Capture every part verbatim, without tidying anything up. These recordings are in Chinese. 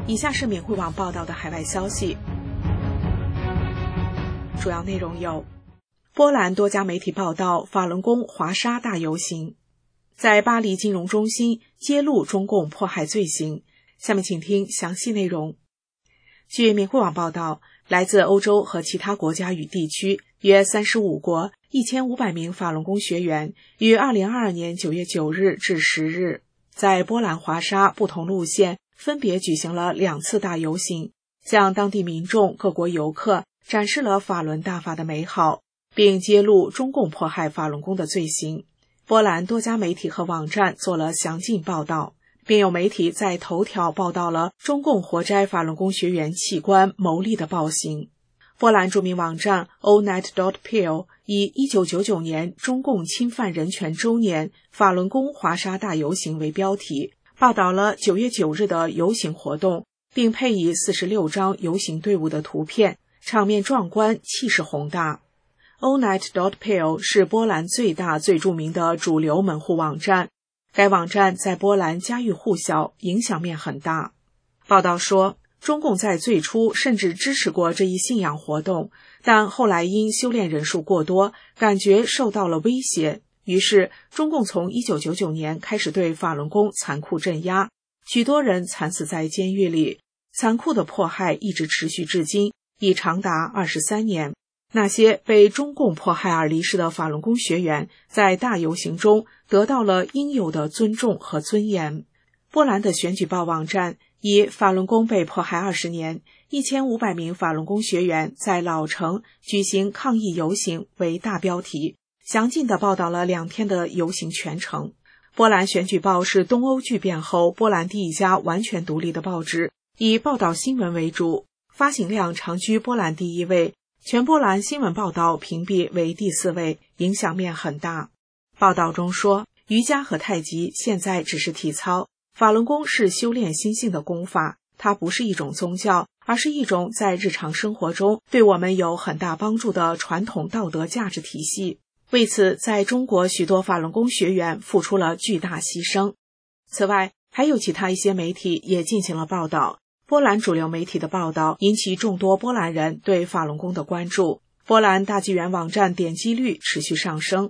以下是免会网报道的海外消息，主要内容有：波兰多家媒体报道法轮功华沙大游行，在巴黎金融中心揭露中共迫害罪行。下面请听详细内容。据免会网报道，来自欧洲和其他国家与地区约三十五国一千五百名法轮功学员于二零二二年九月九日至十日，在波兰华沙不同路线分别举行了两次大游行，向当地民众、各国游客展示了法轮大法的美好，并揭露中共迫害法轮功的罪行。波兰多家媒体和网站做了详尽报道，并有媒体在头条报道了中共活摘法轮功学员器官牟利的暴行。波兰著名网站 o net dot p l 以一九九九年中共侵犯人权周年法轮功华沙大游行为标题，报道了九月九日的游行活动，并配以四十六张游行队伍的图片，场面壮观，气势宏大。o net dot p l 是波兰最大最著名的主流门户网站，该网站在波兰家喻户晓，影响面很大。报道说，中共在最初甚至支持过这一信仰活动，但后来因修炼人数过多，感觉受到了威胁，于是中共从一九九九年开始对法轮功残酷镇压，许多人惨死在监狱里，残酷的迫害一直持续至今，已长达二十三年。那些被中共迫害而离世的法轮功学员在大游行中得到了应有的尊重和尊严。波兰的选举报网站以法轮功被迫害二十年，一千五百名法轮功学员在老城举行抗议游行为大标题，详尽地报道了两天的游行全程。波兰选举报是东欧剧变后波兰第一家完全独立的报纸，以报道新闻为主，发行量长居波兰第一位，全波兰新闻报道评比为第四位，影响面很大。报道中说，瑜伽和太极现在只是体操，法轮功是修炼心性的功法，它不是一种宗教，而是一种在日常生活中对我们有很大帮助的传统道德价值体系。为此，在中国许多法轮功学员付出了巨大牺牲。此外，还有其他一些媒体也进行了报道。波兰主流媒体的报道引起众多波兰人对法轮功的关注，波兰大纪元网站点击率持续上升。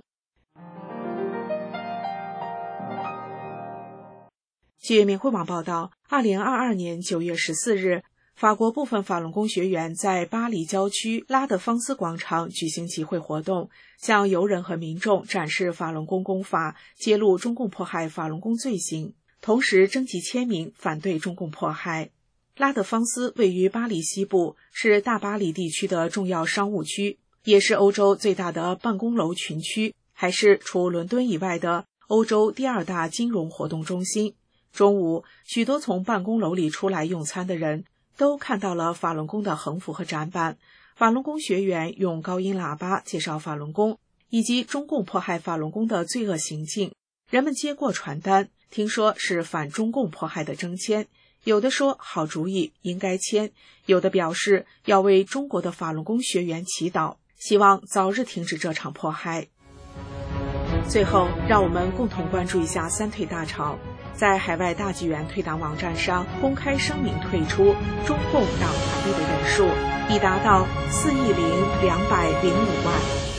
据免会网报道，二零二二年九月十四日，法国部分法轮功学员在巴黎郊区拉德芳斯广场举行集会活动，向游人和民众展示法轮功功法，揭露中共迫害法轮功罪行，同时征集签名反对中共迫害。拉德芳斯位于巴黎西部，是大巴黎地区的重要商务区，也是欧洲最大的办公楼群区，还是除伦敦以外的欧洲第二大金融活动中心。中午，许多从办公楼里出来用餐的人都看到了法轮功的横幅和展板，法轮功学员用高音喇叭介绍法轮功以及中共迫害法轮功的罪恶行径。人们接过传单，听说是反中共迫害的征签，有的说好主意，应该签，有的表示要为中国的法轮功学员祈祷，希望早日停止这场迫害。最后，让我们共同关注一下三退大潮。在海外大纪元退党网站上公开声明退出中共党团队的人数已达到四亿零两百零五万。